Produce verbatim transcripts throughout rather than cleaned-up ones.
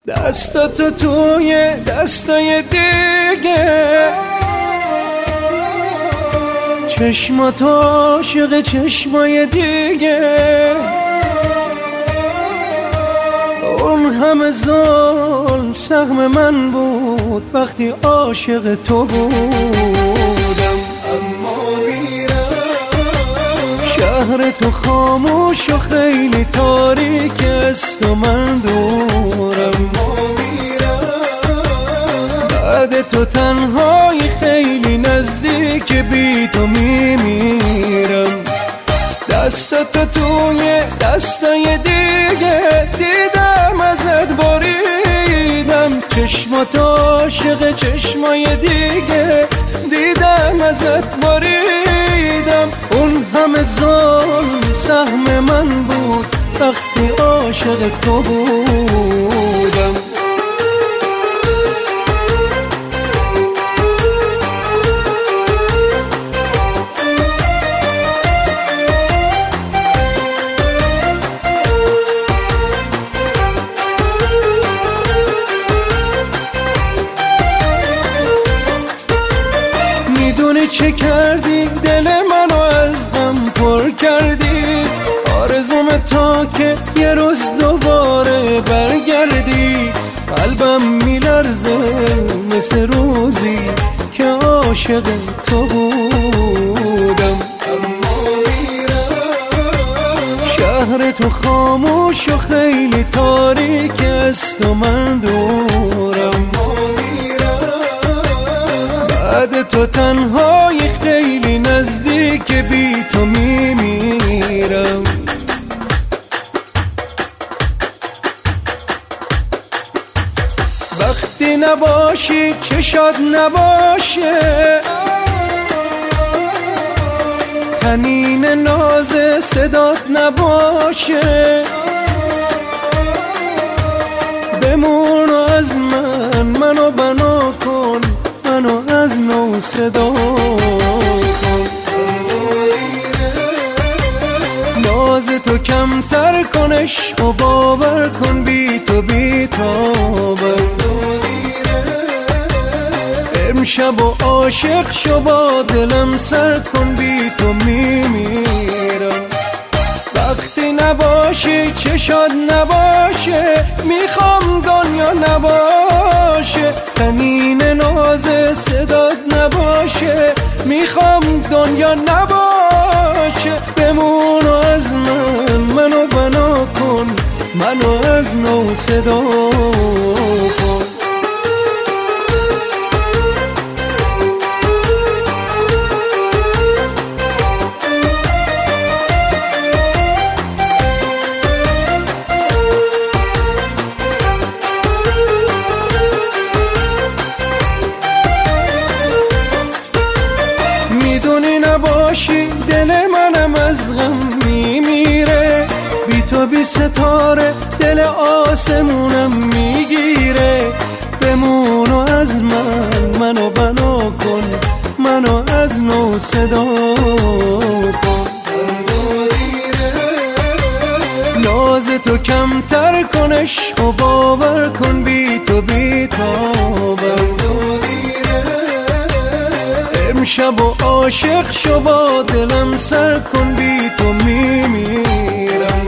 دستاتو توی دستای دیگه، چشماتو عاشق چشمای دیگه، اون همه ظلم سهم من بود وقتی عاشق تو بودم. اما میرم شهر تو خاموش و خیلی تاریک است و من دورم. بعد تو تنهایی خیلی نزدیک بی تو میمیرم. دستاتو توی دستای دیگه دیدم ازت بریدم، چشماتو عاشق چشمای دیگه دیدم ازت بریدم. اون همه ظلم سهم من بود وقتی عاشق تو بودم. میدونی چه کردی؟ دل منو از غم پر کردی. آرزوم تا که یه روز دوباره برگردی. قلبم میلرزه مثل روزی که عاشق تو بودم. اما میرم شهر تو خاموش و خیلی تاریک است و من دورم. بعد تو تنهایی خیلی نزدیک بی تو میمیرم. وقتی نباشی چشات نباشه، طنین ناز صدات نباشه، بمون و از من منو بنا کن، منو از نو صدا کن. ناز تو کمتر کن، عشق و باور کن، بی تو بی تابم. امشب و عاشق شو با دلم سر کن، بی تو میمیرم. وقتی نباشی چشات نباشه، میخوام دنیا نباشه، طنین ناز صدات نباشه، میخوام دنیا نباشه. بمون و از من منو بنا کن، منو از نو صدا کن. میدونی نباشی دل منم از غم میمیره، بی تو بی ستاره دل آسمونم میگیره. بمون و از من منو بنا کن، منو از نو صدا کن. ناز تو کمتر کن، عشق و باور کن، بی تو بی تابم. امشب و عاشق شو با دلم سر کن، بی تو میمیرم.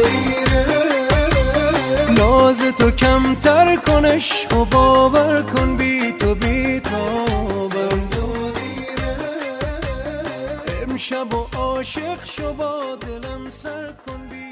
ناز تو کمتر کن، عشق و باور کن، بی تو بی تابم. امشب و عاشق شو با دلم سر کن، بی